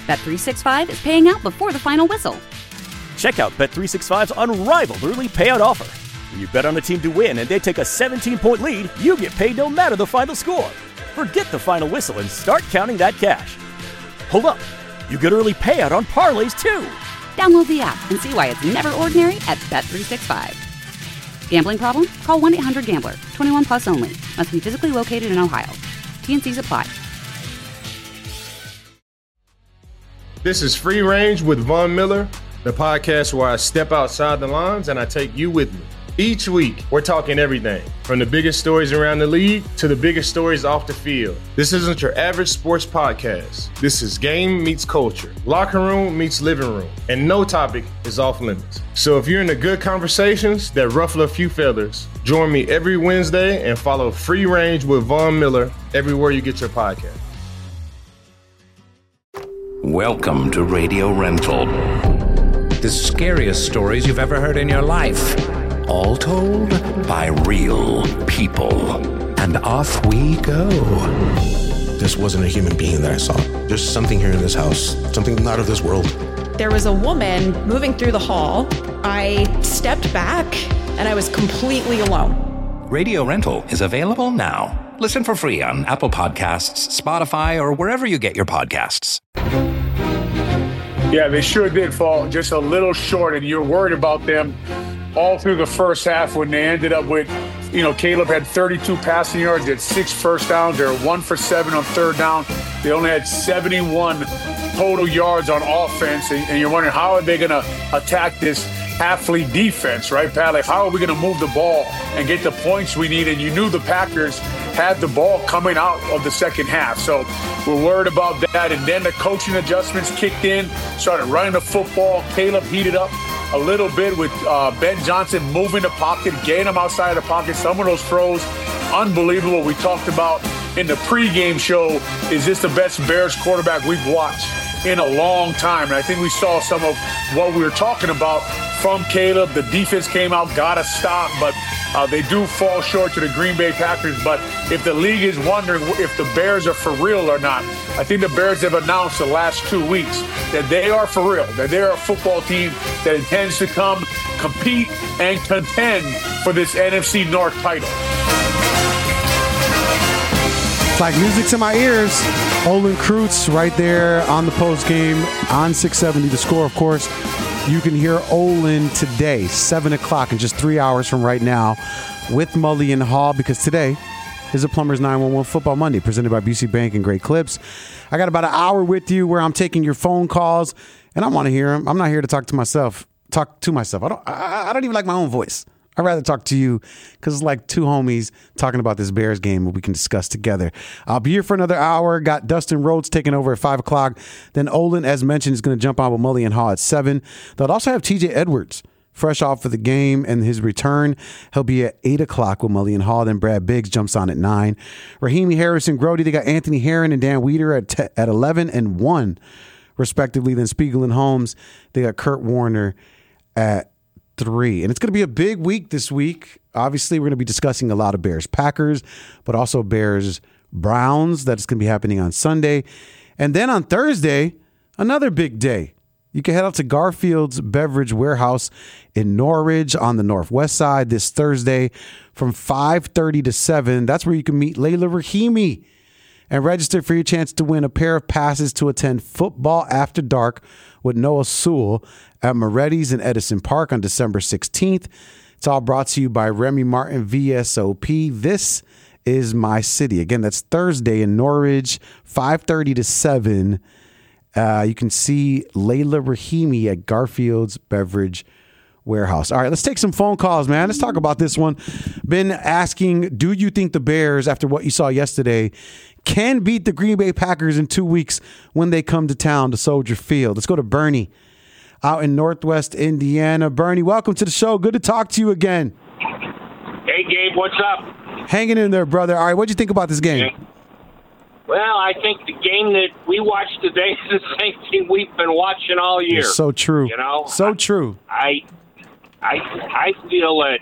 Bet365 is paying out before the final whistle. Check out Bet365's unrivaled early payout offer. When you bet on a team to win and they take a 17-point lead, you get paid no matter the final score. Forget the final whistle and start counting that cash. Hold up. You get early payout on parlays, too. Download the app and see why it's never ordinary at Bet365. Gambling problem? Call 1-800-GAMBLER. 21 plus only. Must be physically located in Ohio. T&Cs apply. This is Free Range with Von Miller, the podcast where I step outside the lines and I take you with me. Each week, we're talking everything from the biggest stories around the league to the biggest stories off the field. This isn't your average sports podcast. This is game meets culture, locker room meets living room, and no topic is off limits. So if you're into good conversations that ruffle a few feathers, join me every Wednesday and follow Free Range with Von Miller everywhere you get your podcast. Welcome to Radio Rental. The scariest stories you've ever heard in your life. All told by real people. And off we go. This wasn't a human being that I saw. There's something here in this house, something not of this world. There was a woman moving through the hall. I stepped back and I was completely alone. Radio Rental is available now. Listen for free on Apple Podcasts, Spotify, or wherever you get your podcasts. Yeah, they sure did fall just a little short, and you're worried about them all through the first half when they ended up with, Caleb had 32 passing yards, they had 6 first downs. They were 1 for 7 on third down. They only had 71 total yards on offense, and you're wondering how are they going to attack this half-fleet defense, right, Pat? Like, how are we going to move the ball and get the points we need? And you knew the Packers had the ball coming out of the second half. So we're worried about that. And then the coaching adjustments kicked in, started running the football. Caleb heated up a little bit with Ben Johnson moving the pocket, getting him outside of the pocket. Some of those throws, unbelievable. We talked about in the pregame show, is this the best Bears quarterback we've watched in a long time? And I think we saw some of what we were talking about from Caleb. The defense came out, got a stop, but they do fall short to the Green Bay Packers. But if the league is wondering if the Bears are for real or not, I think the Bears have announced the last 2 weeks that they are for real, that they are a football team that intends to come compete and contend for this NFC North title. It's like music to my ears. Olin Kreutz right there on the post game on 670 The Score, of course. You can hear Olin today, 7 o'clock, in just 3 hours from right now with Mully and Hall, because today is a Plumbers 911 Football Monday presented by BC Bank and Great Clips. I got about an hour with you where I'm taking your phone calls, and I want to hear them. I'm not here to talk to myself. I don't even like my own voice. I'd rather talk to you because it's like two homies talking about this Bears game that we can discuss together. I'll be here for another hour. Got Dustin Rhodes taking over at 5 o'clock. Then Olin, as mentioned, is going to jump on with Mully and Haw at 7. They'll also have TJ Edwards fresh off of the game and his return. He'll be at 8 o'clock with Mully and Haw. Then Brad Biggs jumps on at 9. Rahimi Harris and Grody, they got Anthony Herron and Dan Weeder at 11 and 1, respectively. Then Spiegel and Holmes, they got Kurt Warner at 3. And it's going to be a big week this week. Obviously, we're going to be discussing a lot of Bears-Packers, but also Bears-Browns. That's going to be happening on Sunday. And then on Thursday, another big day. You can head out to Garfield's Beverage Warehouse in Norridge on the northwest side this Thursday from 5:30 to 7. That's where you can meet Layla Rahimi and register for your chance to win a pair of passes to attend Football After Dark with Noah Sewell at Moretti's in Edison Park on December 16th. It's all brought to you by Remy Martin VSOP. This is my city. Again, that's Thursday in Norridge, 5:30 to 7. You can see Layla Rahimi at Garfield's Beverage Warehouse. All right, let's take some phone calls, man. Let's talk about this one. Been asking, do you think the Bears, after what you saw yesterday, can beat the Green Bay Packers in 2 weeks when they come to town to Soldier Field? Let's go to Bernie out in Northwest Indiana. Bernie, welcome to the show. Good to talk to you again. Hey, Gabe, what's up? Hanging in there, brother. All right, what'd you think about this game? Well, I think the game that we watched today is the same thing we've been watching all year. It's so true. You know? So true. I feel that,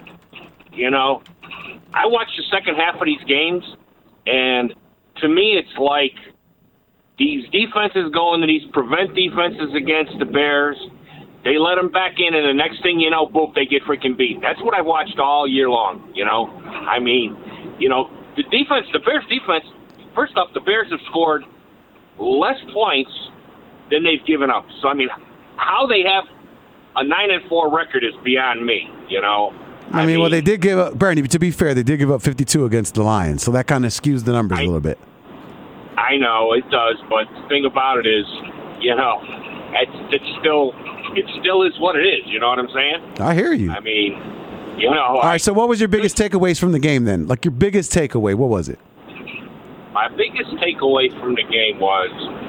I watch the second half of these games, and to me it's like these defenses go into these prevent defenses against the Bears. They let them back in, and the next thing you know, boom, they get freaking beat. That's what I watched all year long, I mean, the defense, the Bears defense, first off, the Bears have scored less points than they've given up. So, I mean, how they have a 9-4 record is beyond me, I mean, well, they did give up, Bernie, to be fair, they did give up 52 against the Lions, so that kind of skews the numbers a little bit. I know, it does, but the thing about it is, it still is what it is, you know what I'm saying? I hear you. I mean, All right, so what was your biggest takeaways from the game then? Like your biggest takeaway, what was it? My biggest takeaway from the game was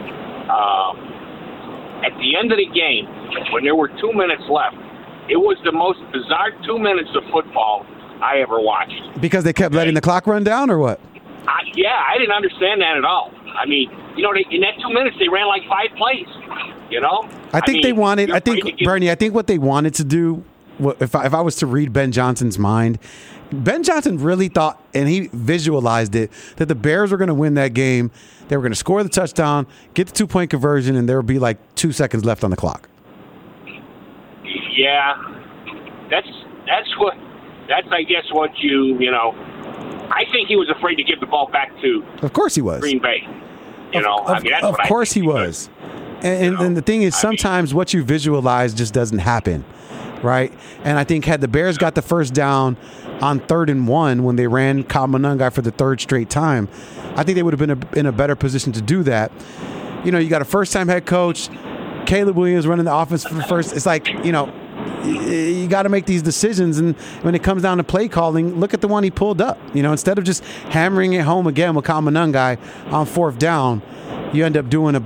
at the end of the game, when there were 2 minutes left, it was the most bizarre 2 minutes of football I ever watched. Because they kept letting the clock run down or what? I didn't understand that at all. I mean, in that 2 minutes, they ran like 5 plays, I think Bernie, I think what they wanted to do, if I was to read Ben Johnson's mind, Ben Johnson really thought, and he visualized it, that the Bears were going to win that game. They were going to score the touchdown, get the 2-point conversion, and there would be like 2 seconds left on the clock. Yeah, that's I guess what I think he was afraid to give the ball back to. Of course he was. Green Bay. Of course he was. And the thing is, sometimes what you visualize just doesn't happen, right? And I think had the Bears got the first down on 3rd and 1 when they ran Kyle Monangai for the 3rd straight time, I think they would have been in a better position to do that. You got a first-time head coach, Caleb Williams running the offense for the first. It's like, you got to make these decisions, and when it comes down to play calling, look at the one he pulled up. Instead of just hammering it home again with Kyle Monangai on 4th down, you end up doing a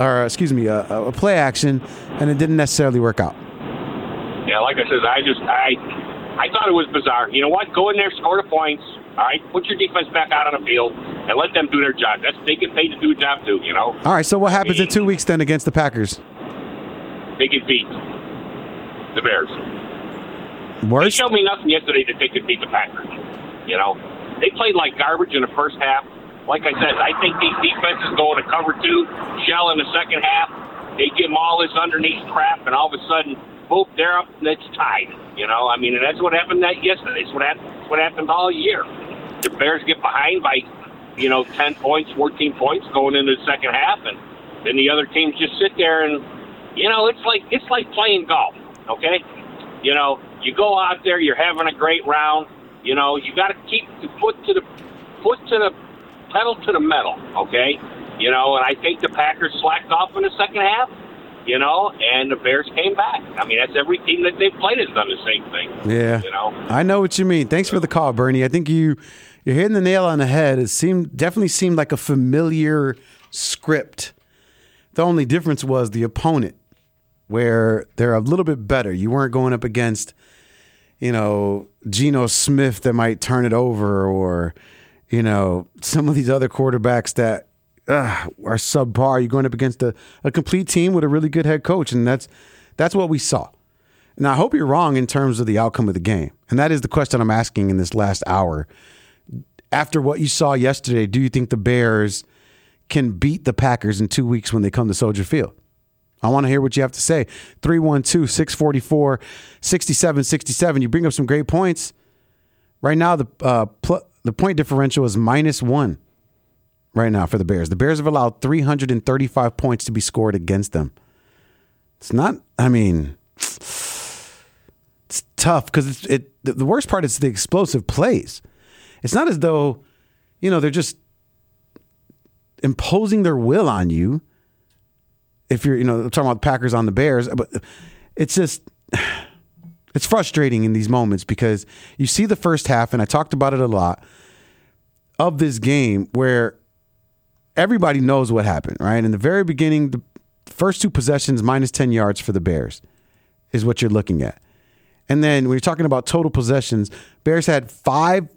play action, and it didn't necessarily work out. Yeah, like I said, I thought it was bizarre. You know what? Go in there, score the points. All right, put your defense back out on the field and let them do their job. They get paid to do a job too. All right, so what happens in 2 weeks then against the Packers? They get beat. The Bears. Worse? They showed me nothing yesterday that they could beat the Packers. They played like garbage in the first half. Like I said, I think these defenses go into cover 2, shell in the second half. They give them all this underneath crap, and all of a sudden, boom, they're up, and it's tied. And that's what happened yesterday. It's what happened all year. The Bears get behind by, 10 points, 14 points going into the second half, and then the other teams just sit there and, it's like playing golf. Okay, you go out there, you're having a great round. You got to keep the foot to the pedal to the metal. Okay, and I think the Packers slacked off in the second half. And the Bears came back. I mean, that's every team that they've played has done the same thing. Yeah, I know what you mean. Thanks for the call, Bernie. I think you're hitting the nail on the head. It definitely seemed like a familiar script. The only difference was the opponent, where they're a little bit better. You weren't going up against, Geno Smith that might turn it over, or, some of these other quarterbacks that are subpar. You're going up against a complete team with a really good head coach, and that's what we saw. Now, I hope you're wrong in terms of the outcome of the game, and that is the question I'm asking in this last hour. After what you saw yesterday, do you think the Bears can beat the Packers in 2 weeks when they come to Soldier Field? I want to hear what you have to say. 312-644-6767. You bring up some great points. Right now, the point differential is -1 right now for the Bears. The Bears have allowed 335 points to be scored against them. It's not, it's tough because the worst part is the explosive plays. It's not as though, they're just imposing their will on you. If you're, talking about the Packers on the Bears, but it's frustrating in these moments because you see the first half, and I talked about it a lot, of this game where everybody knows what happened, right? In the very beginning, the first 2 possessions, -10 yards for the Bears is what you're looking at. And then when you're talking about total possessions, Bears had 5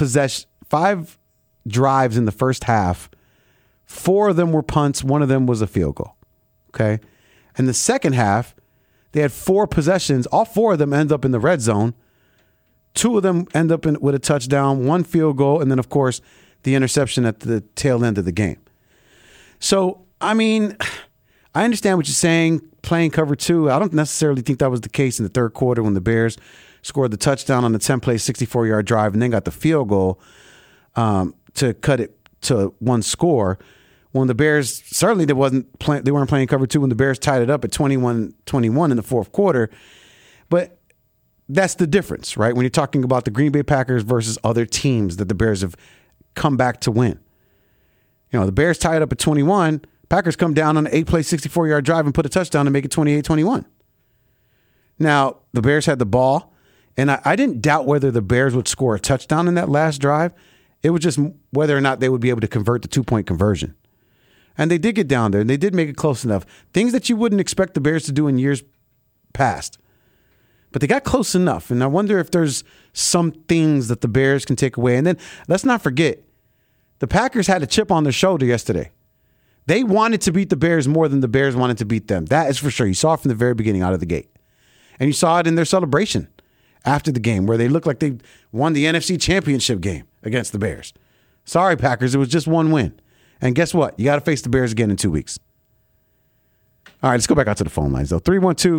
drives in the first half. 4 of them were punts. 1 of them was a field goal. Okay. And the second half, they had 4 possessions. All 4 of them end up in the red zone. 2 of them end up with a touchdown, 1 field goal, and then, of course, the interception at the tail end of the game. So I mean, I understand what you're saying, playing cover 2. I don't necessarily think that was the case in the third quarter when the Bears scored the touchdown on the 10-play, 64-yard drive and then got the field goal to cut it to one score. When the Bears, certainly they weren't playing cover 2 when the Bears tied it up at 21-21 in the fourth quarter. But that's the difference, right? When you're talking about the Green Bay Packers versus other teams that the Bears have come back to win. The Bears tied up at 21. Packers come down on an 8-play, 64-yard drive and put a touchdown to make it 28-21. Now, the Bears had the ball, and I didn't doubt whether the Bears would score a touchdown in that last drive. It was just whether or not they would be able to convert the 2-point conversion. And they did get down there, and they did make it close enough. Things that you wouldn't expect the Bears to do in years past. But they got close enough, and I wonder if there's some things that the Bears can take away. And then let's not forget, the Packers had a chip on their shoulder yesterday. They wanted to beat the Bears more than the Bears wanted to beat them. That is for sure. You saw it from the very beginning out of the gate. And you saw it in their celebration after the game where they looked like they won the NFC Championship game against the Bears. Sorry, Packers. It was just one win. And guess what? You got to face the Bears again in 2 weeks. All right, let's go back out to the phone lines, though.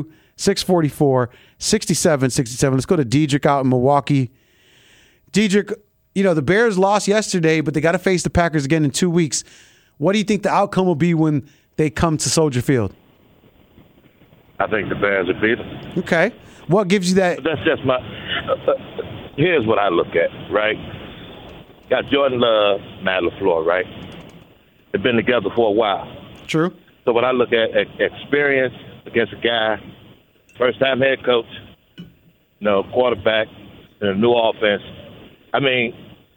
312-644-6767. Let's go to Diedrich out in Milwaukee. Diedrich, the Bears lost yesterday, but they got to face the Packers again in 2 weeks. What do you think the outcome will be when they come to Soldier Field? I think the Bears will beat them. Okay. What gives you that? That's just my here's what I look at, right? Got Jordan Love, Matt LaFleur, right? They've been together for a while. True. So when I look at experience against a guy, first-time head coach, quarterback, and a new offense, I mean,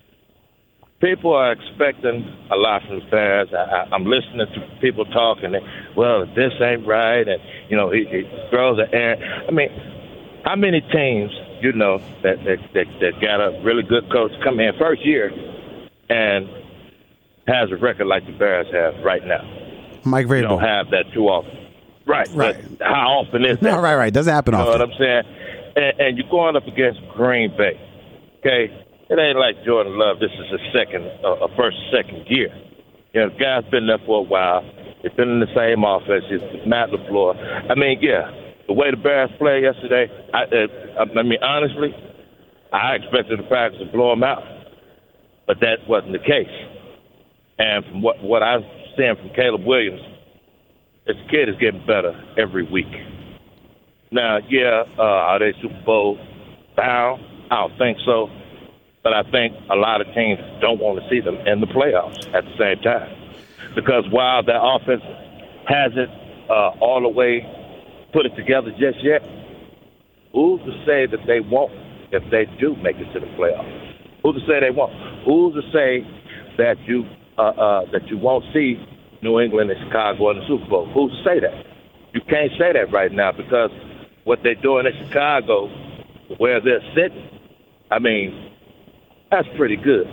people are expecting a lot from the Bears. I'm listening to people talking, well, this ain't right, and, he throws an air. I mean, how many teams, that got a really good coach come in first year and has a record like the Bears have right now? Mike Vrabel. You don't have that too often. Right. But how often is that? No, right. Doesn't happen often. You know what I'm saying? And you're going up against Green Bay, okay? It ain't like Jordan Love. This is a first, second year. The guy's been there for a while. They've been in the same offense. It's Matt LaFleur. I mean, the way the Bears played yesterday, I mean, honestly, I expected the Packers to blow them out. But that wasn't the case. And from what I'm seeing from Caleb Williams, this kid is getting better every week. Now, are they Super Bowl bound? I don't think so. But I think a lot of teams don't want to see them in the playoffs at the same time. Because while their offense hasn't all the way put it together just yet, who's to say that they won't if they do make it to the playoffs? Who's to say they won't? Who's to say that you won't see New England and Chicago in the Super Bowl? Who's to say that? You can't say that right now because what they're doing in Chicago, where they're sitting, I mean, that's pretty good.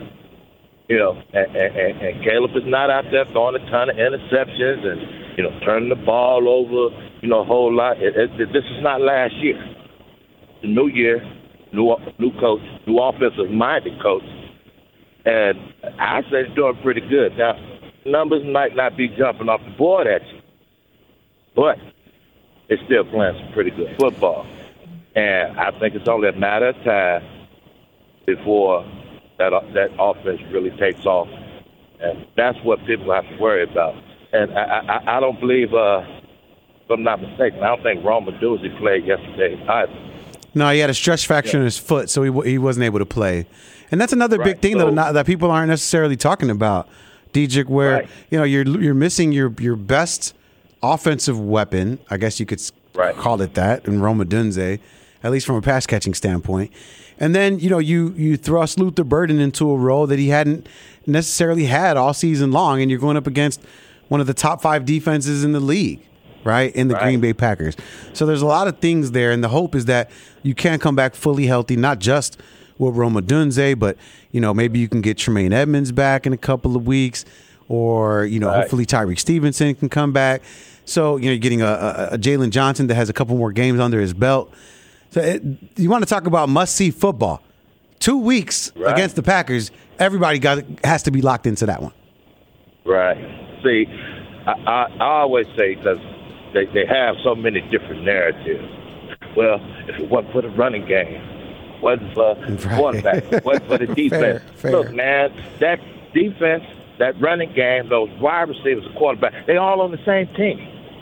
And Caleb is not out there throwing a ton of interceptions and, turning the ball over, a whole lot. This is not last year. The new year, new coach, new offensive-minded coach. And I say they're doing pretty good. Now, numbers might not be jumping off the board at you, but they're still playing some pretty good football. And I think it's only a matter of time before that offense really takes off. And that's what people have to worry about. And I don't believe, if I'm not mistaken, I don't think Rome Odunze played yesterday either. No, he had a stretch fracture in his foot, so he wasn't able to play. And that's another big thing that people aren't necessarily talking about, Diedrich, where you're missing your best offensive weapon, I guess you could call it that, in Rome Odunze, at least from a pass catching standpoint. And then you thrust Luther Burden into a role that he hadn't necessarily had all season long, and you're going up against one of the top 5 defenses in the league, right, in the Green Bay Packers. So there's a lot of things there, and the hope is that you can come back fully healthy, not just with Rome Odunze, but maybe you can get Tremaine Edmonds back in a couple of weeks, or hopefully Tyreek Stevenson can come back. So you're getting a Jalen Johnson that has a couple more games under his belt. So you want to talk about must-see football? 2 weeks against the Packers, everybody has to be locked into that one. Right. See, I always say, because they have so many different narratives. Well, if it wasn't for the running game, wasn't for quarterback, wasn't for the defense. Fair. Look, man, that defense, that running game, those wide receivers, the quarterback, they all on the same team.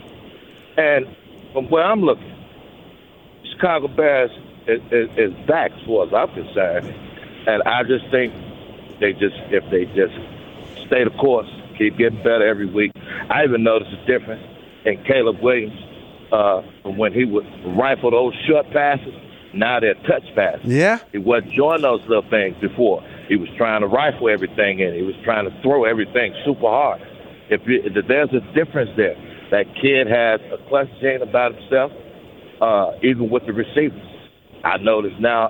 And from where I'm looking, Chicago Bears is back as far as I'm concerned. And I just think if they just stay the course, keep getting better every week. I even noticed a difference in Caleb Williams from when he would rifle those short passes. Now they're touch passes. Yeah. He wasn't doing those little things before. He was trying to rifle everything in. He was trying to throw everything super hard. If there's a difference there. That kid has a clutch gene about himself, even with the receivers. I notice now,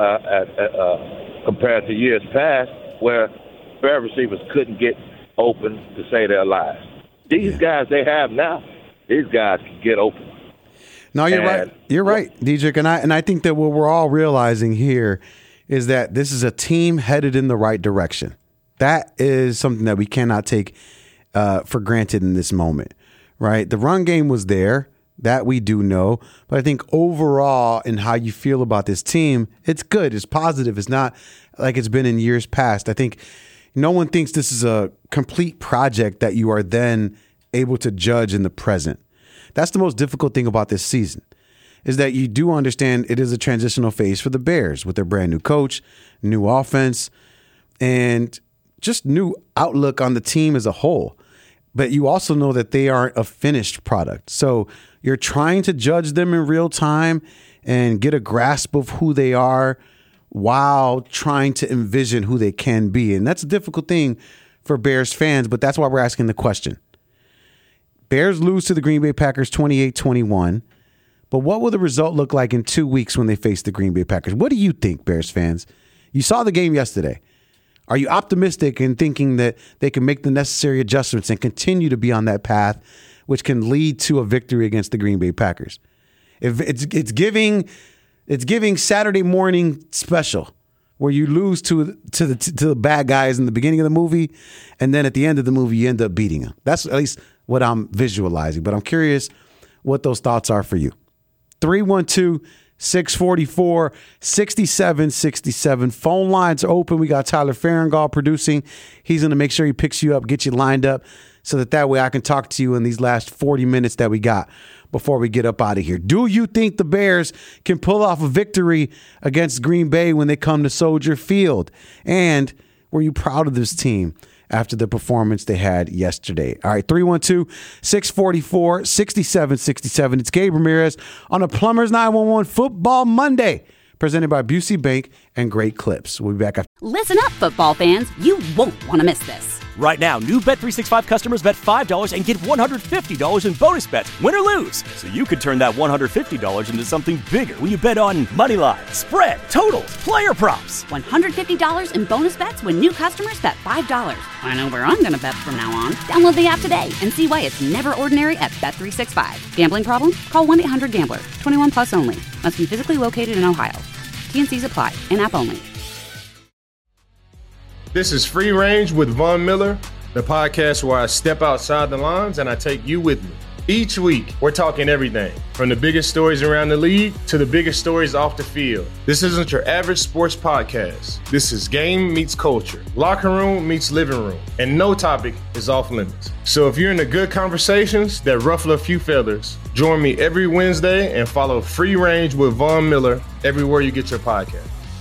compared to years past, where Bear receivers couldn't get open to save their lives. These guys they have now, these guys can get open. No, you're right. You're right, Diedrich. And I think that what we're all realizing here is that this is a team headed in the right direction. That is something that we cannot take for granted in this moment, right? The run game was there. That we do know. But I think overall in how you feel about this team, it's good. It's positive. It's not like it's been in years past. I think no one thinks this is a complete project that you are then able to judge in the present. That's the most difficult thing about this season, is that you do understand it is a transitional phase for the Bears with their brand new coach, new offense, and just new outlook on the team as a whole. But you also know that they aren't a finished product. So you're trying to judge them in real time and get a grasp of who they are while trying to envision who they can be. And that's a difficult thing for Bears fans, but that's why we're asking the question. Bears lose to the Green Bay Packers 28-21, but what will the result look like in 2 weeks when they face the Green Bay Packers? What do you think, Bears fans? You saw the game yesterday. Are you optimistic in thinking that they can make the necessary adjustments and continue to be on that path, which can lead to a victory against the Green Bay Packers? If it's giving Saturday morning special, where you lose to the bad guys in the beginning of the movie, and then at the end of the movie you end up beating them. That's at least what I'm visualizing. But I'm curious what those thoughts are for you. 312-644-6767. Phone lines are open. We got Tyler Farringall producing. He's going to make sure he picks you up, get you lined up, so that way I can talk to you in these last 40 minutes that we got before we get up out of here. Do you think the Bears can pull off a victory against Green Bay when they come to Soldier Field? And were you proud of this team after the performance they had yesterday? All right, 312-644-6767. It's Gabe Ramirez on a Plumbers 911 Football Monday, presented by Busey Bank and Great Clips. We'll be back after. Listen up, football fans. You won't want to miss this. Right now, new Bet365 customers bet $5 and get $150 in bonus bets, win or lose. So you could turn that $150 into something bigger when you bet on money line, spread, totals, player props. $150 in bonus bets when new customers bet $5. I know where I'm going to bet from now on. Download the app today and see why it's never ordinary at Bet365. Gambling problem? Call 1-800-GAMBLER. 21 plus only. Must be physically located in Ohio. T&Cs apply. In-app only. This is Free Range with Von Miller, the podcast where I step outside the lines and I take you with me. Each week, we're talking everything from the biggest stories around the league to the biggest stories off the field. This isn't your average sports podcast. This is game meets culture, locker room meets living room, and no topic is off limits. So if you're into good conversations that ruffle a few feathers, join me every Wednesday and follow Free Range with Von Miller everywhere you get your podcast.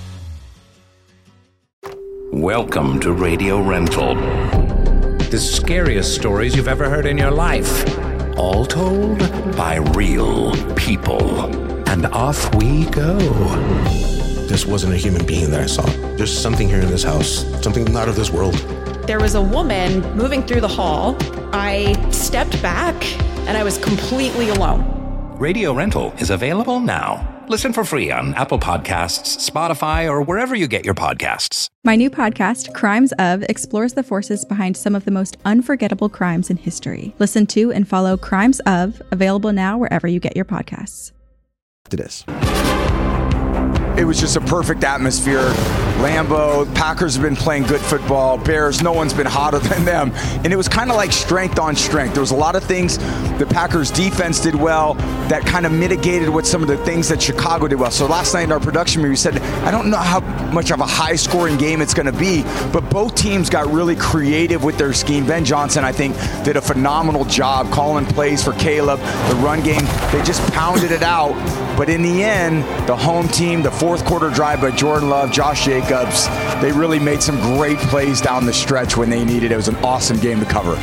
Welcome to Radio Rental. The scariest stories you've ever heard in your life. All told by real people. And off we go. This wasn't a human being that I saw. There's something here in this house, something not of this world. There was a woman moving through the hall. I stepped back and I was completely alone. Radio Rental is available now. Listen for free on Apple Podcasts, Spotify, or wherever you get your podcasts. My new podcast, Crimes Of, explores the forces behind some of the most unforgettable crimes in history. Listen to and follow Crimes Of, available now wherever you get your podcasts. To this. It was just a perfect atmosphere. Lambeau. Packers have been playing good football. Bears, no one's been hotter than them. And it was kind of like strength on strength. There was a lot of things the Packers defense did well that kind of mitigated what some of the things that Chicago did well. So last night in our production meeting, we said, I don't know how much of a high-scoring game it's going to be, but both teams got really creative with their scheme. Ben Johnson, I think, did a phenomenal job calling plays for Caleb. The run game, they just pounded it out. But in the end, the home team, the fourth quarter drive by Jordan Love, Josh Jacobs, they really made some great plays down the stretch when they needed it. It was an awesome game to cover.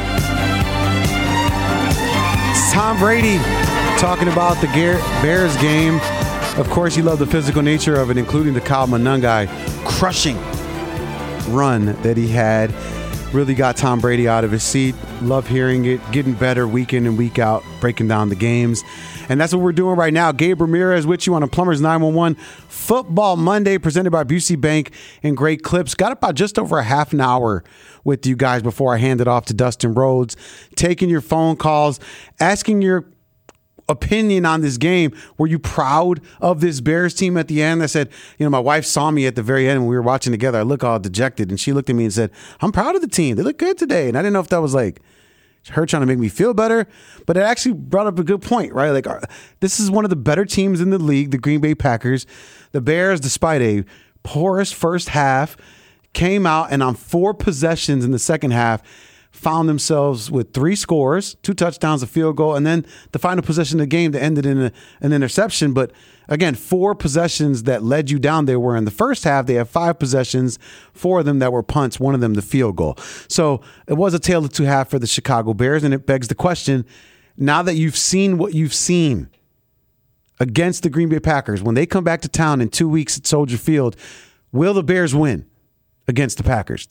Tom Brady talking about the Bears game. Of course, you love the physical nature of it, including the Kyle Monangai crushing run that he had. Really got Tom Brady out of his seat. Love hearing it, getting better week in and week out, breaking down the games. And that's what we're doing right now. Gabe Ramirez with you on a Plumbers 911 Football Monday, presented by Busey Bank and Great Clips. Got about just over a half an hour with you guys before I hand it off to Dustin Rhodes, taking your phone calls, asking your opinion on this game. Were you proud of this Bears team at the end? I said, my wife saw me at the very end when we were watching together. I look all dejected, and she looked at me and said, I'm proud of the team. They look good today. And I didn't know if that was like her trying to make me feel better, but it actually brought up a good point, right? Like, this is one of the better teams in the league, the Green Bay Packers. The Bears, despite a porous first half, came out and on 4 possessions in the second half, found themselves with 3 scores, 2 touchdowns, a field goal, and then the final possession of the game that ended in an interception. But again, 4 possessions that led you down there, where in the first half they had 5 possessions, 4 of them that were punts, 1 of them the field goal. So it was a tale of 2 halves for the Chicago Bears, and it begs the question, now that you've seen what you've seen against the Green Bay Packers, when they come back to town in 2 weeks at Soldier Field, will the Bears win against the Packers?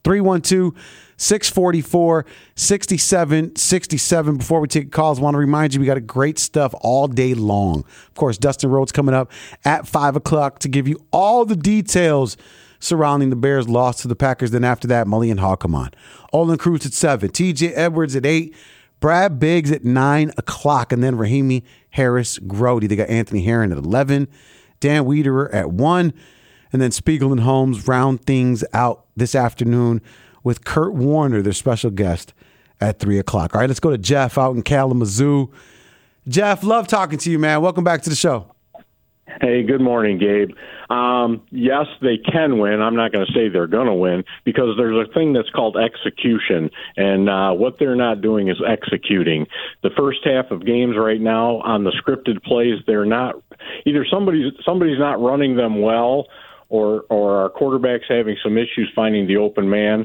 312-644-6767. Before we take calls, I want to remind you we got great stuff all day long. Of course, Dustin Rhodes coming up at 5 o'clock to give you all the details surrounding the Bears' loss to the Packers. Then after that, Mully and Hall come on. Olin Cruz at 7. TJ Edwards at 8. Brad Biggs at 9 o'clock. And then Rahimi Harris Grody. They got Anthony Herron at 11. Dan Wiederer at 1. And then Spiegel and Holmes round things out this afternoon with Kurt Warner, their special guest, at 3 o'clock. All right, let's go to Jeff out in Kalamazoo. Jeff, love talking to you, man. Welcome back to the show. Hey, good morning, Gabe. Yes, they can win. I'm not going to say they're going to win, because there's a thing that's called execution, and what they're not doing is executing. The first half of games right now on the scripted plays, they're not either somebody's not running them well, or our quarterback's having some issues finding the open man.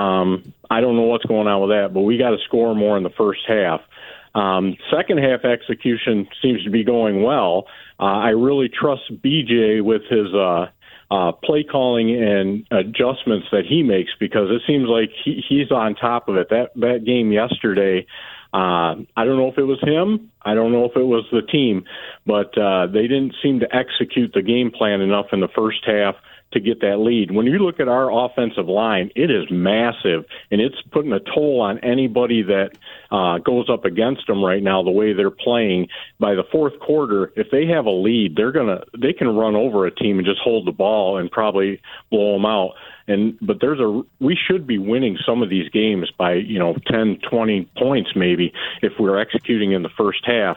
I don't know what's going on with that, but we got to score more in the first half. Second half execution seems to be going well. I really trust BJ with his play calling and adjustments that he makes, because it seems like he's on top of it. That game yesterday, I don't know if it was him. I don't know if it was the team, but they didn't seem to execute the game plan enough in the first half to get that lead. When you look at our offensive line, it is massive, and it's putting a toll on anybody that goes up against them right now, the way they're playing. By the fourth quarter, if they have a lead, they can run over a team and just hold the ball and probably blow them out. But we should be winning some of these games by 10, 20 points maybe if we're executing in the first half.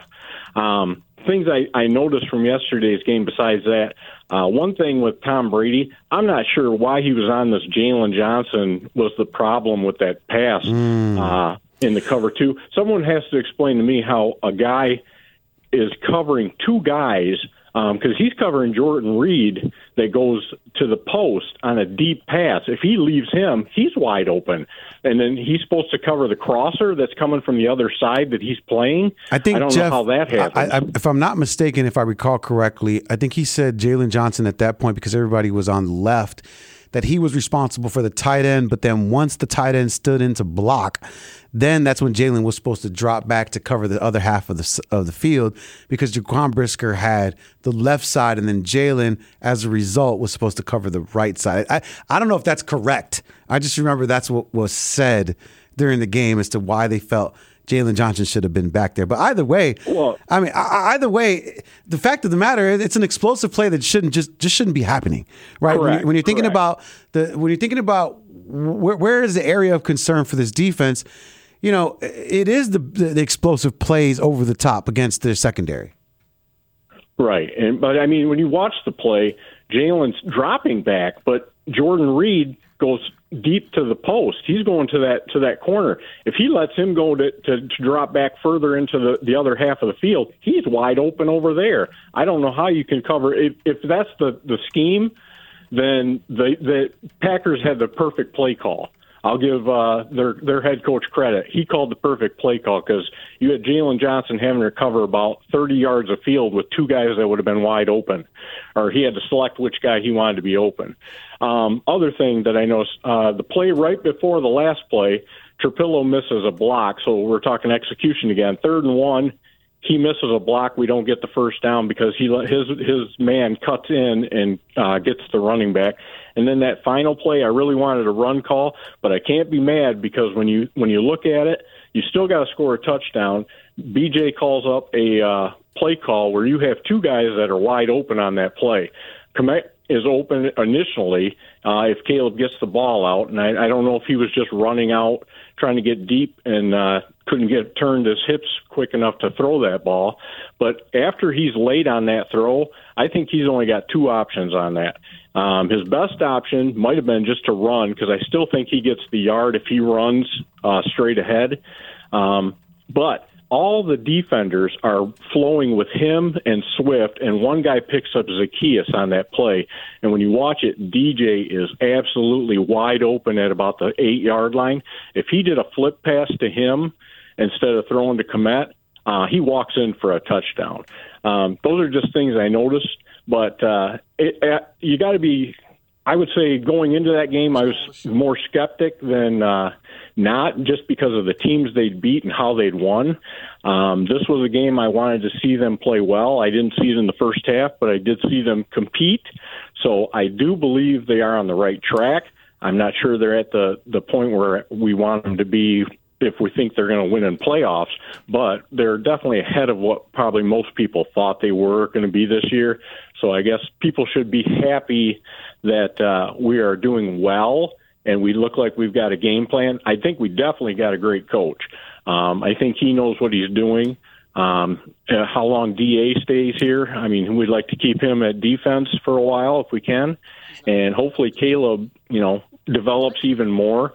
Things I noticed from yesterday's game besides that, one thing with Tom Brady, I'm not sure why he was on this Jalen Johnson was the problem with that pass in the cover 2. Someone has to explain to me how a guy is covering 2 guys, because he's covering Jordan Reed that goes to the post on a deep pass. If he leaves him, he's wide open. And then he's supposed to cover the crosser that's coming from the other side that he's playing. I don't know how that happens. If I'm not mistaken, if I recall correctly, I think he said Jalen Johnson at that point, because everybody was on the left, that he was responsible for the tight end. But then once the tight end stood into block, then that's when Jalen was supposed to drop back to cover the other half of the field, because Jaquan Brisker had the left side, and then Jalen, as a result, was supposed to cover the right side. I don't know if that's correct. I just remember that's what was said during the game as to why they felt Jalen Johnson should have been back there. But either way, either way, the fact of the matter is it's an explosive play that shouldn't be happening, right? Correct, when you're thinking about where is the area of concern for this defense, it is the explosive plays over the top against their secondary. Right. But I mean, when you watch the play, Jalen's dropping back, but Jordan Reed goes deep to the post. He's going to that corner. If he lets him go to drop back further into the other half of the field, he's wide open over there. I don't know how you can cover if that's the scheme. Then the Packers had the perfect play call. I'll give their head coach credit. He called the perfect play call because you had Jalen Johnson having to cover about 30 yards of field with two guys that would have been wide open, or he had to select which guy he wanted to be open. Other thing that I noticed, the play right before the last play, Trapillo misses a block, so we're talking execution again. 3rd and 1, he misses a block. We don't get the first down because his man cuts in and gets the running back. And then that final play, I really wanted a run call, but I can't be mad because when you look at it, you still got to score a touchdown. BJ calls up a play call where you have two guys that are wide open on that play. Komet is open initially if Caleb gets the ball out, and I don't know if he was just running out trying to get deep and couldn't get turned his hips quick enough to throw that ball. But after he's late on that throw, I think he's only got two options on that. His best option might have been just to run because I still think he gets the yard if he runs straight ahead. But all the defenders are flowing with him and Swift, and one guy picks up Zacchaeus on that play. And when you watch it, DJ is absolutely wide open at about the 8-yard line. If he did a flip pass to him instead of throwing to Komet, he walks in for a touchdown. Those are just things I noticed. But you got to be, I would say going into that game, I was more skeptic than not, just because of the teams they'd beat and how they'd won. This was a game I wanted to see them play well. I didn't see it in the first half, but I did see them compete. So I do believe they are on the right track. I'm not sure they're at the point where we want them to be if we think they're going to win in playoffs, but they're definitely ahead of what probably most people thought they were going to be this year. So I guess people should be happy that we are doing well and we look like we've got a game plan. I think we definitely got a great coach. I think he knows what he's doing. How long DA stays here, I mean, we'd like to keep him at defense for a while if we can, and hopefully Caleb, develops even more.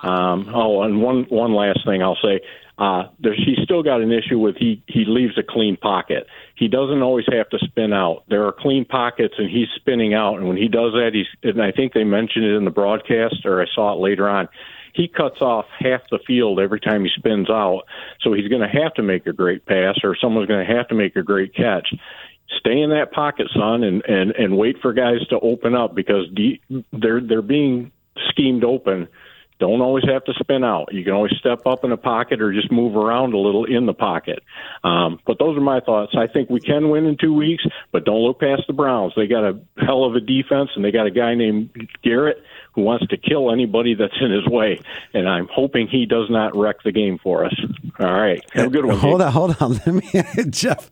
And one last thing I'll say, he's still got an issue with he leaves a clean pocket. He doesn't always have to spin out. There are clean pockets, and he's spinning out. And when he does that, and I think they mentioned it in the broadcast, or I saw it later on, he cuts off half the field every time he spins out. So he's going to have to make a great pass, or someone's going to have to make a great catch. Stay in that pocket, son, and wait for guys to open up because they're being schemed open. Don't always have to spin out. You can always step up in a pocket or just move around a little in the pocket. But those are my thoughts. I think we can win in 2 weeks, but don't look past the Browns. They got a hell of a defense, and they got a guy named Garrett who wants to kill anybody that's in his way. And I'm hoping he does not wreck the game for us. All right. Have a good one. Hold on. Let me, Jeff.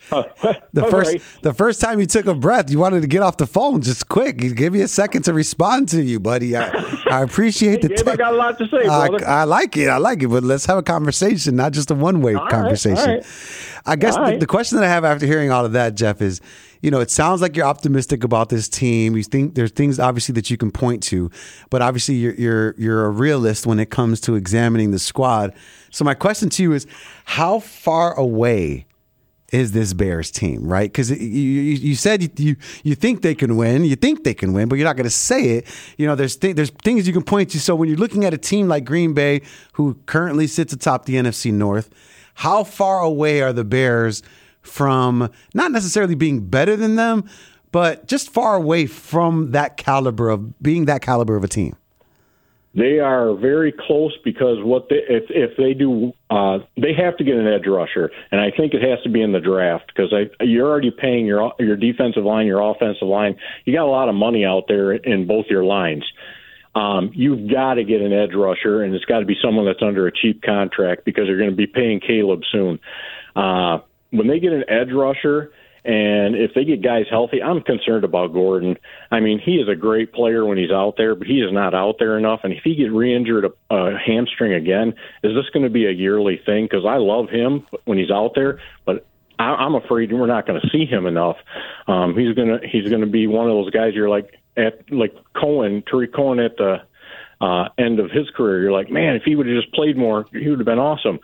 The first time you took a breath, you wanted to get off the phone just quick. Give me a second to respond to you, buddy. I appreciate the I got a lot to say, brother. I like it, but let's have a conversation, not just a one-way conversation. Right. I guess the question that I have after hearing all of that, Jeff, is, it sounds like you're optimistic about this team. You think there's things obviously that you can point to, but obviously you're a realist when it comes to examining the squad. So my question to you is, how far away is this Bears team, right? Because you said you think they can win, but you're not going to say it. There's things you can point to. So when you're looking at a team like Green Bay, who currently sits atop the NFC North, how far away are the Bears from not necessarily being better than them, but just far away from that caliber of being that caliber of a team? They are very close because if they do, they have to get an edge rusher, and I think it has to be in the draft because you're already paying your defensive line, your offensive line. You got a lot of money out there in both your lines. you've got to get an edge rusher, and it's got to be someone that's under a cheap contract because you're going to be paying Caleb soon. When they get an edge rusher, and if they get guys healthy, I'm concerned about Gordon. I mean, he is a great player when he's out there, but he is not out there enough. And if he gets re-injured a hamstring again, is this going to be a yearly thing? Because I love him when he's out there, but I'm afraid we're not going to see him enough. He's gonna be one of those guys you're like Cohen, Tariq Cohen at the end of his career. You're like, man, if he would have just played more, he would have been awesome.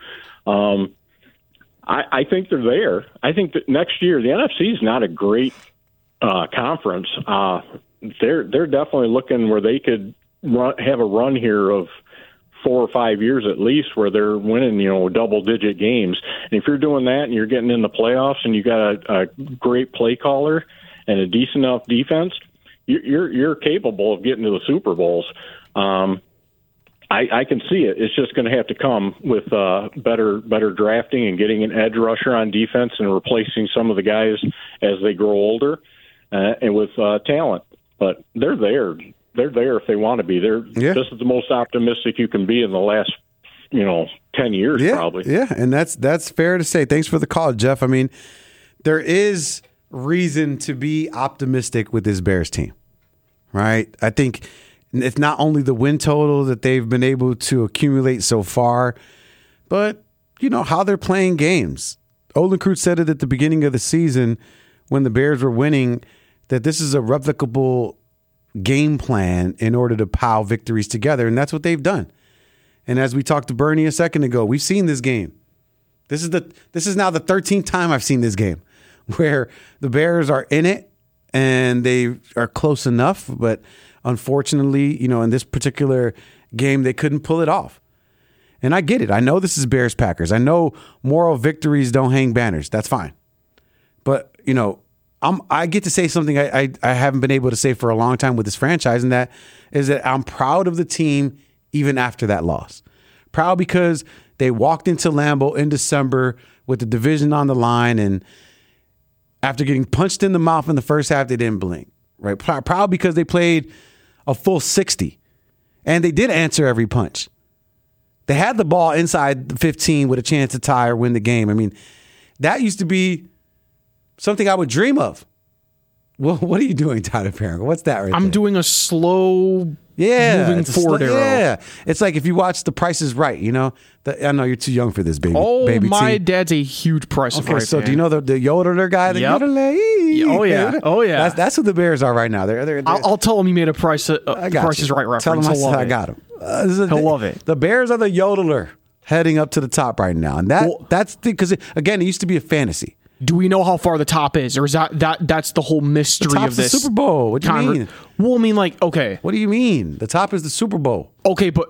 I think they're there. I think that next year the NFC is not a great conference. They're definitely looking where they could have a run here of 4 or 5 years at least where they're winning, double-digit games. And if you're doing that and you're getting in the playoffs and you got a great play caller and a decent enough defense, you're capable of getting to the Super Bowls. I can see it. It's just going to have to come with better drafting and getting an edge rusher on defense and replacing some of the guys as they grow older and with talent. But they're there. They're there if they want to be. This is the most optimistic you can be in the last, 10 years probably. Yeah, and that's fair to say. Thanks for the call, Jeff. I mean, there is reason to be optimistic with this Bears team, right? I think it's not only the win total that they've been able to accumulate so far, but, how they're playing games. Olin Kreutz said it at the beginning of the season when the Bears were winning that this is a replicable game plan in order to pile victories together, and that's what they've done. And as we talked to Bernie a second ago, we've seen this game. This is now the 13th time I've seen this game where the Bears are in it and they are close enough, but unfortunately, in this particular game, they couldn't pull it off. And I get it. I know this is Bears-Packers. I know moral victories don't hang banners. That's fine. But, I get to say something I haven't been able to say for a long time with this franchise, and that is that I'm proud of the team even after that loss. Proud because they walked into Lambeau in December with the division on the line, and after getting punched in the mouth in the first half, they didn't blink. Right? Proud because they played a full 60, and they did answer every punch. They had the ball inside the 15 with a chance to tie or win the game. I mean, that used to be something I would dream of. Well, what are you doing, Tyler Perrin? What's that right there? I'm doing a slow moving forward arrow. Yeah. It's like if you watch The Price is Right, I know you're too young for this, baby. Oh, baby my T. dad's a huge Price is Right so fan. do you know the yodeler guy? The yodeler? Oh, yeah. That's who the Bears are right now. They're I'll tell him you made a Price is Right reference. Tell him I it. got him. He'll love it. The Bears are the yodeler heading up to the top right now. And that's because, again, it used to be a fantasy. Do we know how far the top is, or is that's the whole mystery the top's of this? The Super Bowl. What do you mean? Well, I mean, okay. What do you mean? The top is the Super Bowl. Okay, but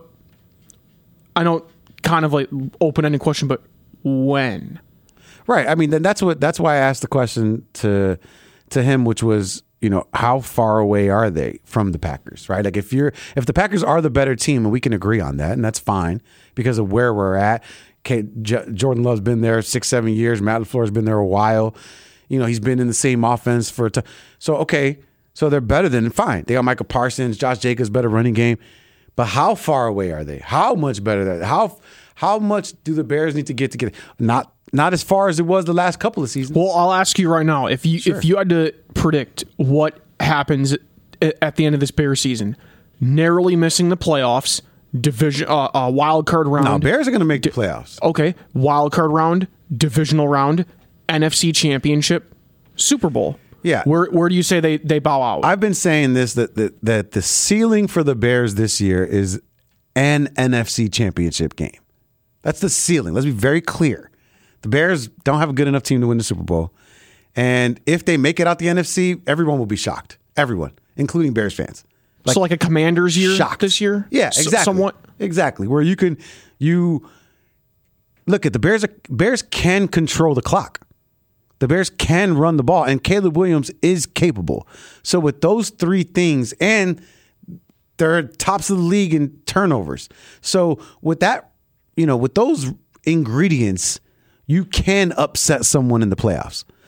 I know, kind of like open-ended question, but when? Right. I mean, then that's why I asked the question to him, which was, how far away are they from the Packers? Right. Like if the Packers are the better team, and we can agree on that, and that's fine because of where we're at. Jordan Love's been there 6-7 years. Matt LaFleur's been there a while. He's been in the same offense for so they're better than fine. They got Michael Parsons, Josh Jacobs, better running game. But how far away are they? How much better are they? How much do the Bears need to get together? Not as far as it was the last couple of seasons. Well, I'll ask you right now, if you had to predict what happens at the end of this Bears season, narrowly missing the playoffs, division wild card round. No, Bears are going to make the playoffs. Okay, wild card round, divisional round, NFC Championship, Super Bowl. Yeah. Where do you say they bow out? I've been saying this that the ceiling for the Bears this year is an NFC Championship game. That's the ceiling. Let's be very clear. The Bears don't have a good enough team to win the Super Bowl. And if they make it out the NFC, everyone will be shocked. Everyone, including Bears fans. So like a Commanders year this year? Yeah, exactly. Somewhat. Exactly. Where you look at the Bears can control the clock. The Bears can run the ball, and Caleb Williams is capable. So with those three things, and they're tops of the league in turnovers. So with that, with those ingredients, you can upset someone in the playoffs.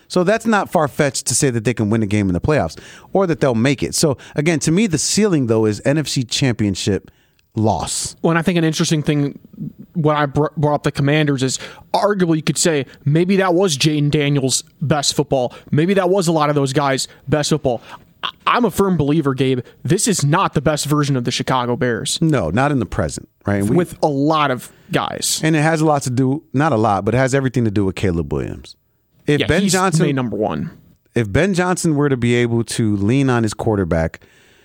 So that's not far-fetched to say that they can win a game in the playoffs or that they'll make it. So, again, to me, the ceiling, though, is NFC Championship loss. Well, and I think an interesting thing when I brought up the Commanders is arguably you could say maybe that was Jaden Daniels' best football. Maybe that was a lot of those guys' best football. I'm a firm believer, Gabe, this is not the best version of the Chicago Bears. No, not in the present, right? With a lot of guys. And it has a lot to do, not a lot, but it has everything to do with Caleb Williams. If Ben he's Johnson, made number one. If Ben Johnson were to be able to lean on his quarterback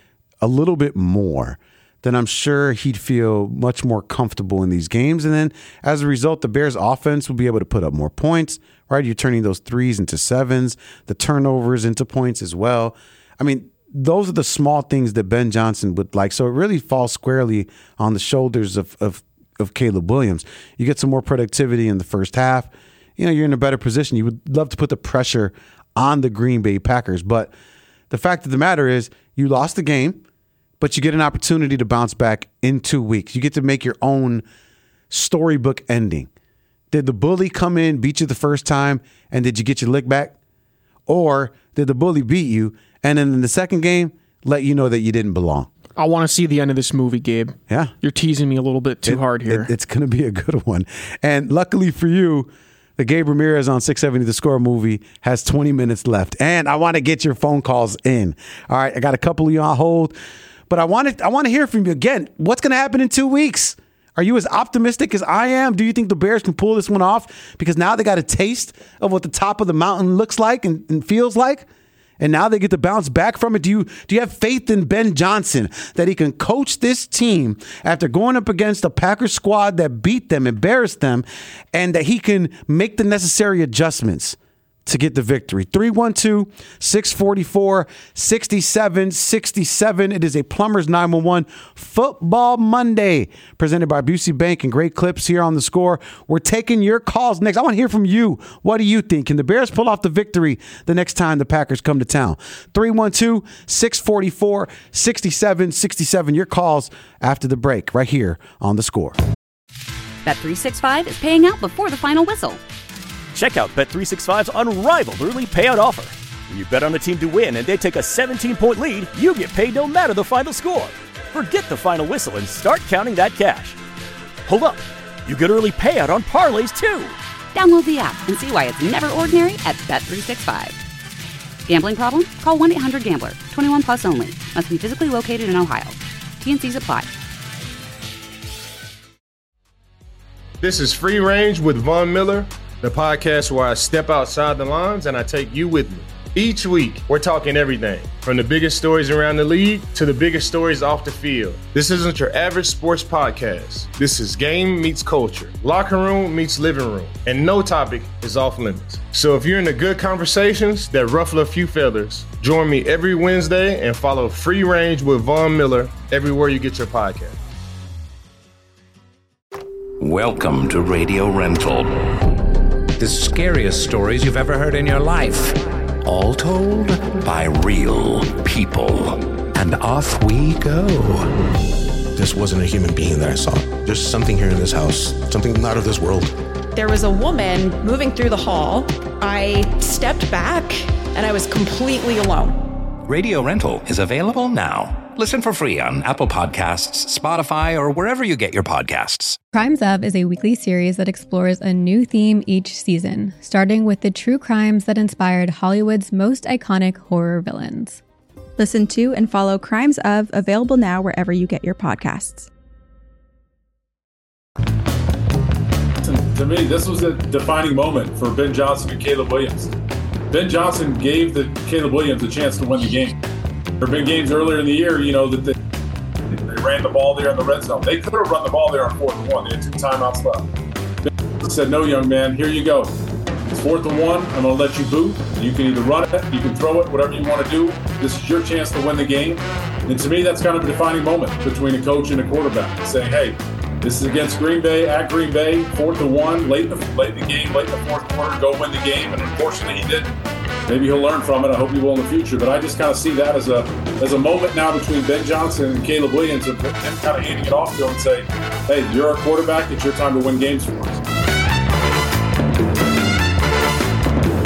a little bit more, then I'm sure he'd feel much more comfortable in these games. And then as a result, the Bears offense will be able to put up more points, right? You're turning those 3s into 7s, the turnovers into points as well. I mean, those are the small things that Ben Johnson would like. So it really falls squarely on the shoulders of Caleb Williams. You get some more productivity in the first half. You know, you're in a better position. You would love to put the pressure on the Green Bay Packers. But the fact of the matter is you lost the game, but you get an opportunity to bounce back in 2 weeks. You get to make your own storybook ending. Did the bully come in, beat you the first time, and did you get your lick back? Or did the bully beat you, and then in the second game, let you know that you didn't belong? I want to see the end of this movie, Gabe. Yeah. You're teasing me a little bit too hard here. It's going to be a good one. And luckily for you, the Gabe Ramirez on 670 The Score movie has 20 minutes left. And I want to get your phone calls in. All right, I got a couple of you on hold. But I want to hear from you again. What's going to happen in 2 weeks? Are you as optimistic as I am? Do you think the Bears can pull this one off? Because now they got a taste of what the top of the mountain looks like and feels like. And now they get to bounce back from it. Do you have faith in Ben Johnson that he can coach this team after going up against a Packers squad that beat them, embarrassed them, and that he can make the necessary adjustments to get the victory? 312-644-6767. It is a Plumbers 911 Football Monday presented by Busey Bank and Great Clips here on The Score. We're taking your calls next. I want to hear from you. What do you think? Can the Bears pull off the victory the next time the Packers come to town? 312-644-6767. Your calls after the break right here on The Score. Bet365 is paying out before the final whistle. Check out Bet365's unrivaled early payout offer. When you bet on a team to win and they take a 17-point lead, you get paid no matter the final score. Forget the final whistle and start counting that cash. Hold up. You get early payout on parlays, too. Download the app and see why it's never ordinary at Bet365. Gambling problem? Call 1-800-GAMBLER. 21 plus only. Must be physically located in Ohio. T&Cs apply. This is Free Range with Von Miller, the podcast where I step outside the lines and I take you with me. Each week, we're talking everything from the biggest stories around the league to the biggest stories off the field. This isn't your average sports podcast. This is game meets culture, locker room meets living room, and no topic is off limits. So if you're into good conversations that ruffle a few feathers, join me every Wednesday and follow Free Range with Von Miller everywhere you get your podcast. Welcome to Radio Rental. The scariest stories you've ever heard in your life. All told by real people. And off we go. This wasn't a human being that I saw. There's something here in this house, something not of this world. There was a woman moving through the hall. I stepped back and I was completely alone. Radio Rental is available now. Listen for free on Apple Podcasts, Spotify, or wherever you get your podcasts. Crimes Of is a weekly series that explores a new theme each season, starting with the true crimes that inspired Hollywood's most iconic horror villains. Listen to and follow Crimes Of, available now wherever you get your podcasts. To me, this was a defining moment for Ben Johnson and Caleb Williams. Ben Johnson gave Caleb Williams a chance to win the game. There have been games earlier in the year, that they ran the ball there in the red zone. They could have run the ball there on 4th and 1. They had 2 timeouts left. Ben said, no, young man, here you go. It's 4th and 1. I'm going to let you boot. You can either run it, you can throw it, whatever you want to do. This is your chance to win the game. And to me, that's kind of a defining moment between a coach and a quarterback, saying, hey, this is against Green Bay, at Green Bay, 4th and 1, late in the game, late in the fourth quarter, go win the game. And unfortunately, he didn't. Maybe he'll learn from it. I hope he will in the future. But I just kind of see that as a moment now between Ben Johnson and Caleb Williams, of him kind of handing it off to him and say, hey, you're a quarterback. It's your time to win games for us.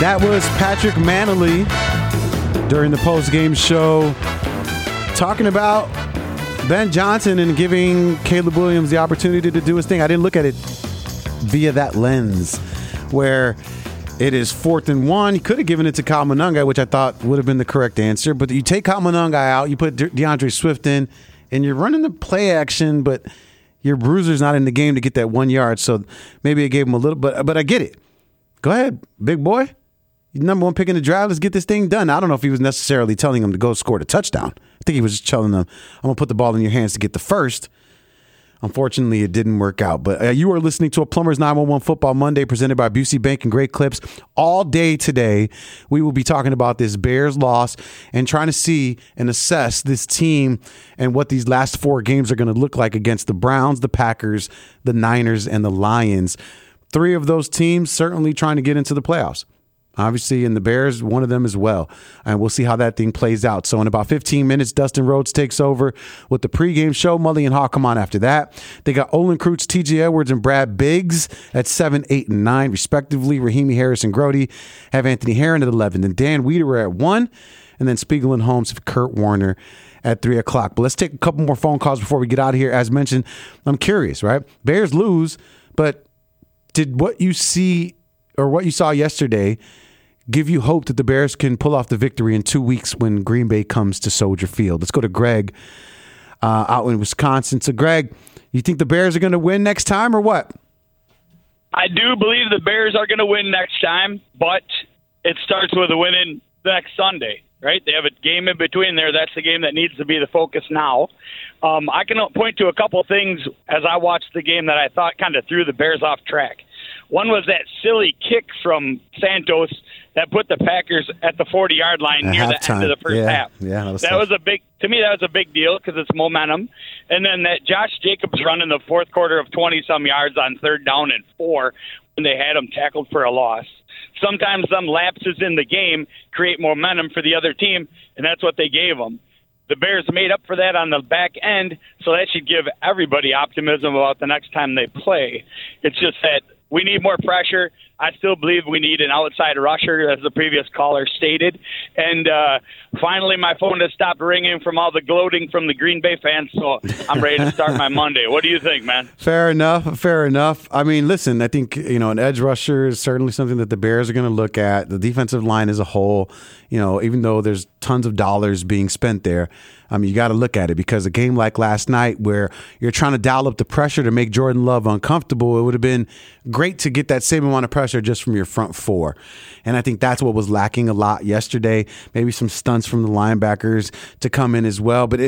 That was Patrick Manley during the post-game show talking about Ben Johnson and giving Caleb Williams the opportunity to do his thing. I didn't look at it via that lens where it is 4th and 1. He could have given it to Kyle Monangai, which I thought would have been the correct answer. But you take Kyle Monangai out, you put DeAndre Swift in, and you're running the play action, but your bruiser's not in the game to get that 1 yard. So maybe it gave him a little, but I get it. Go ahead, big boy. You're number 1 pick in the draft. Let's get this thing done. I don't know if he was necessarily telling him to go score the touchdown. I think he was just telling them, I'm going to put the ball in your hands to get the first. Unfortunately, it didn't work out. But you are listening to a Plumbers 911 Football Monday presented by Busey Bank and Great Clips. All day today, we will be talking about this Bears loss and trying to see and assess this team and what these last 4 games are going to look like against the Browns, the Packers, the Niners, and the Lions. 3 of those teams certainly trying to get into the playoffs. Obviously, and the Bears, one of them as well. And we'll see how that thing plays out. So in about 15 minutes, Dustin Rhodes takes over with the pregame show. Mully and Hawk come on after that. They got Olin Kreutz, TJ Edwards, and Brad Biggs at 7, 8, and 9, respectively. Rahimi Harris and Grody have Anthony Herron at 11. And Dan Wiederer at 1. And then Spiegel and Holmes have Kurt Warner at 3 o'clock. But let's take a couple more phone calls before we get out of here. As mentioned, I'm curious, right? Bears lose, but did what you see or what you saw yesterday give you hope that the Bears can pull off the victory in 2 weeks when Green Bay comes to Soldier Field? Let's go to Greg out in Wisconsin. So, Greg, you think the Bears are going to win next time or what? I do believe the Bears are going to win next time, but it starts with a win next Sunday, right? They have a game in between there. That's the game that needs to be the focus now. I can point to a couple of things as I watched the game that I thought kind of threw the Bears off track. One was that silly kick from Santos that put the Packers at the 40-yard line near the end of the first half. Yeah, that was a big deal because it's momentum. And then that Josh Jacobs run in the fourth quarter of 20-some yards on 3rd down and 4 when they had him tackled for a loss. Sometimes some lapses in the game create momentum for the other team, and that's what they gave them. The Bears made up for that on the back end, so that should give everybody optimism about the next time they play. It's just that we need more pressure. I still believe we need an outside rusher, as the previous caller stated. And finally, my phone has stopped ringing from all the gloating from the Green Bay fans, so I'm ready to start my Monday. What do you think, man? Fair enough. I mean, listen, I think, an edge rusher is certainly something that the Bears are going to look at. The defensive line as a whole, even though there's tons of dollars being spent there, you got to look at it because a game like last night where you're trying to dial up the pressure to make Jordan Love uncomfortable, it would have been great to get that same amount of pressure just from your front 4. And I think that's what was lacking a lot yesterday. Maybe some stunts from the linebackers to come in as well. But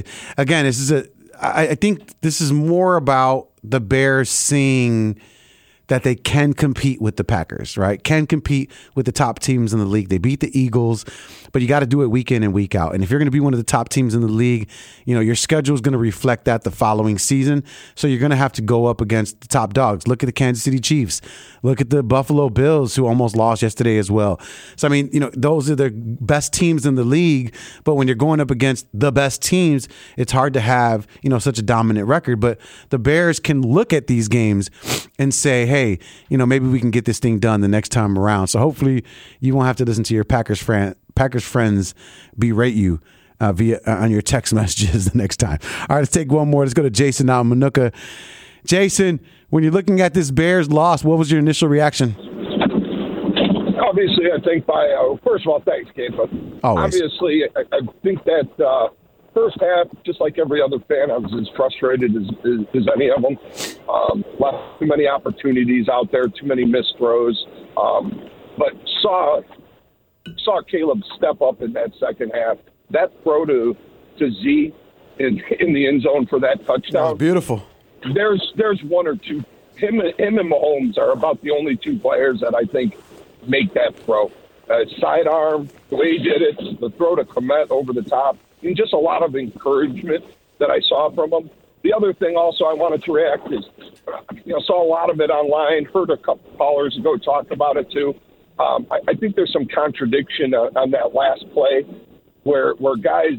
I think this is more about the Bears seeing that they can compete with the Packers, right? Can compete with the top teams in the league. They beat the Eagles, but you got to do it week in and week out. And if you're going to be one of the top teams in the league, your schedule is going to reflect that the following season. So you're going to have to go up against the top dogs. Look at the Kansas City Chiefs. Look at the Buffalo Bills, who almost lost yesterday as well. So, those are the best teams in the league. But when you're going up against the best teams, it's hard to have, such a dominant record. But the Bears can look at these games and say, hey, maybe we can get this thing done the next time around. So hopefully you won't have to listen to your Packers friends berate you via on your text messages the next time. All right, let's take one more. Let's go to Jason out in Manuka. Jason, when you're looking at this Bears loss, what was your initial reaction? Obviously, I think first of all, thanks, Gabe. But obviously, I think that first half, just like every other fan, I was as frustrated as any of them. Too many opportunities out there, too many missed throws. But saw Caleb step up in that second half. That throw to Z in the end zone for that touchdown. Oh, beautiful. There's one or two. Him and Mahomes are about the only 2 players that I think make that throw. Sidearm, the way he did it, the throw to Komet over the top, and just a lot of encouragement that I saw from him. The other thing also I wanted to react is, saw a lot of it online, heard a couple callers ago talk about it too. I think there's some contradiction on that last play where guys,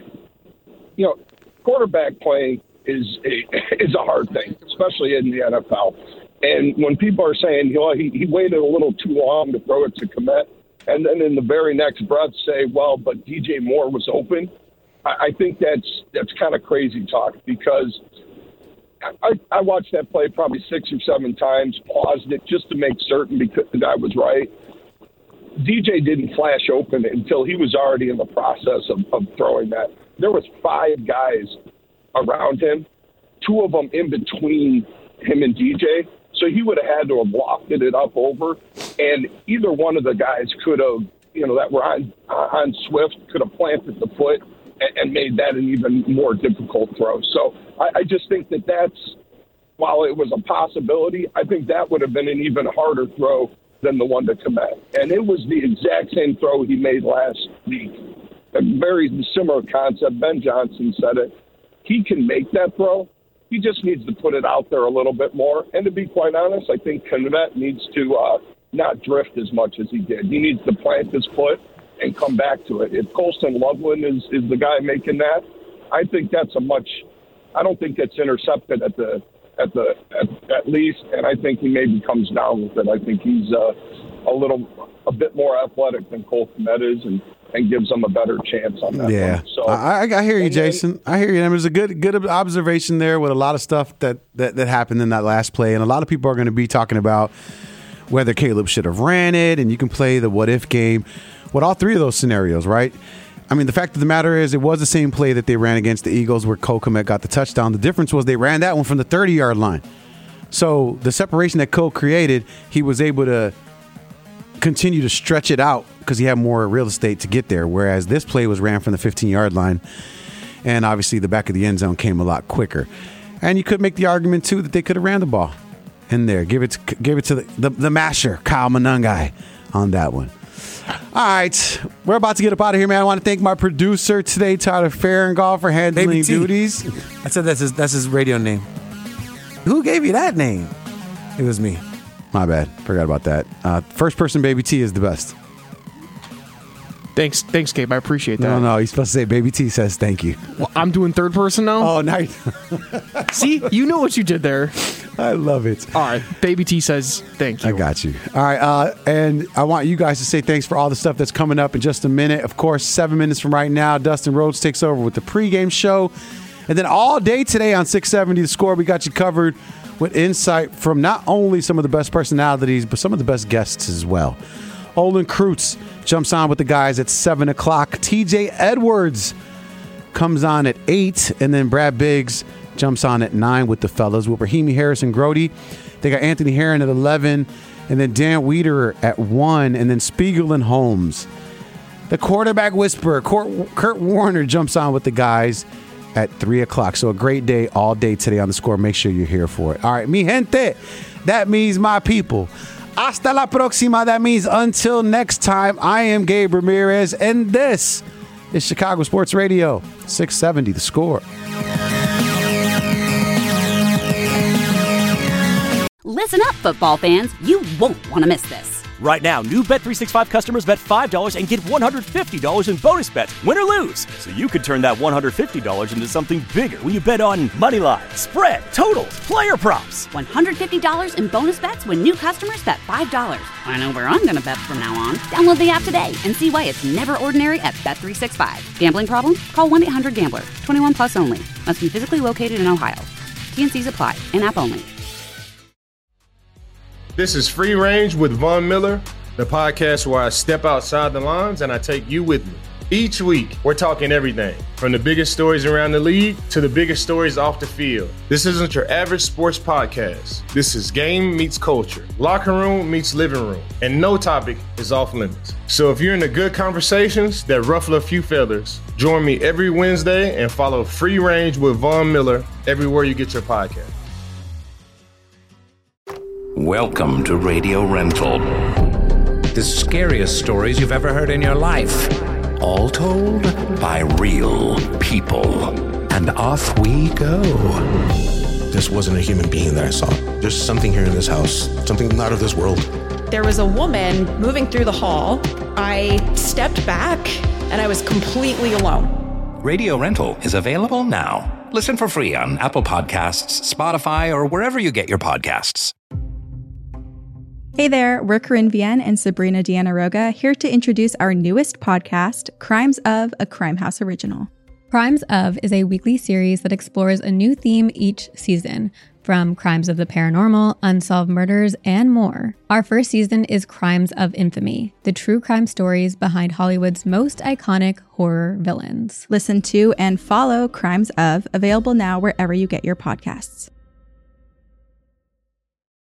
quarterback playing is a hard thing, especially in the NFL. And when people are saying, he waited a little too long to throw it to Komet, and then in the very next breath say, well, but DJ Moore was open. I think that's kind of crazy talk, because I watched that play probably 6 or 7 times, paused it just to make certain because the guy was right. DJ didn't flash open until he was already in the process of throwing that. There was 5 guys around him, 2 of them in between him and DJ. So he would have had to have lofted it up over, and either one of the guys could have, that were on Swift, could have planted the foot and made that an even more difficult throw. So I just think that's, while it was a possibility, I think that would have been an even harder throw than the one to Kmet. And it was the exact same throw he made last week. A very similar concept. Ben Johnson said it. He can make that throw. He just needs to put it out there a little bit more. And to be quite honest, I think Kmet needs to not drift as much as he did. He needs to plant his foot and come back to it. If Colston Loveland is the guy making that, I think that's I don't think it's intercepted at least, and I think he maybe comes down with it. I think he's a bit more athletic than Cole Kmet is, and gives them a better chance on that. Yeah, one. So I hear you, Jason. I hear you. There's a good observation there with a lot of stuff that happened in that last play, and a lot of people are going to be talking about whether Caleb should have ran it, and you can play the what if game with all 3 of those scenarios, right? I mean, the fact of the matter is it was the same play that they ran against the Eagles where Cole Kmet got the touchdown. The difference was they ran that one from the 30-yard line. So the separation that Cole created, he was able to continue to stretch it out because he had more real estate to get there, whereas this play was ran from the 15-yard line, and obviously the back of the end zone came a lot quicker. And you could make the argument, too, that they could have ran the ball in there. Give it to the masher, Kyle Monangai, on that one. All right, we're about to get up out of here, man. I want to thank my producer today, Tyler Farringall, for handling duties. I said that's his radio name. Who gave you that name? It was me. My bad. Forgot about that. First person Baby T is the best. Thanks, Gabe. I appreciate that. No, you're supposed to say Baby T says thank you. Well, I'm doing third person now? Oh, nice. See, you know what you did there. I love it. All right, Baby T says thank you. I got you. All right, and I want you guys to say thanks for all the stuff that's coming up in just a minute. Of course, 7 minutes from right now, Dustin Rhodes takes over with the pregame show. And then all day today on 670 The Score, we got you covered with insight from not only some of the best personalities, but some of the best guests as well. Olin Kreutz jumps on with the guys at 7 o'clock. TJ Edwards comes on at 8, and then Brad Biggs jumps on at 9 with the fellas. With Rahimi Harrison Grody, they got Anthony Herron at 11, and then Dan Wiederer at 1, and then Spiegel and Holmes. The quarterback whisperer, Kurt Warner, jumps on with the guys at 3 o'clock. So a great day all day today on The Score. Make sure you're here for it. All right, mi gente, that means my people. Hasta la próxima. That means until next time. I am Gabe Ramirez, and this is Chicago Sports Radio, 670 The Score. Listen up, football fans. You won't want to miss this. Right now, new Bet365 customers bet $5 and get $150 in bonus bets, win or lose. So you could turn that $150 into something bigger when you bet on money line, spread, totals, player props. $150 in bonus bets when new customers bet $5. I know where I'm going to bet from now on. Download the app today and see why it's never ordinary at Bet365. Gambling problem? Call 1-800-GAMBLER. 21 plus only. Must be physically located in Ohio. T&Cs apply. In-app only. This is Free Range with Von Miller, the podcast where I step outside the lines and I take you with me. Each week, we're talking everything from the biggest stories around the league to the biggest stories off the field. This isn't your average sports podcast. This is game meets culture, locker room meets living room, and no topic is off limits. So if you're into good conversations that ruffle a few feathers, join me every Wednesday and follow Free Range with Von Miller everywhere you get your podcast. Welcome to Radio Rental. The scariest stories you've ever heard in your life. All told by real people. And off we go. This wasn't a human being that I saw. There's something here in this house. Something not of this world. There was a woman moving through the hall. I stepped back and I was completely alone. Radio Rental is available now. Listen for free on Apple Podcasts, Spotify, or wherever you get your podcasts. Hey there, we're Corinne Vienne and Sabrina Diana-Roga here to introduce our newest podcast, Crimes of, a Crime House original. Crimes of is a weekly series that explores a new theme each season, from crimes of the paranormal, unsolved murders, and more. Our first season is Crimes of Infamy, the true crime stories behind Hollywood's most iconic horror villains. Listen to and follow Crimes of, available now wherever you get your podcasts.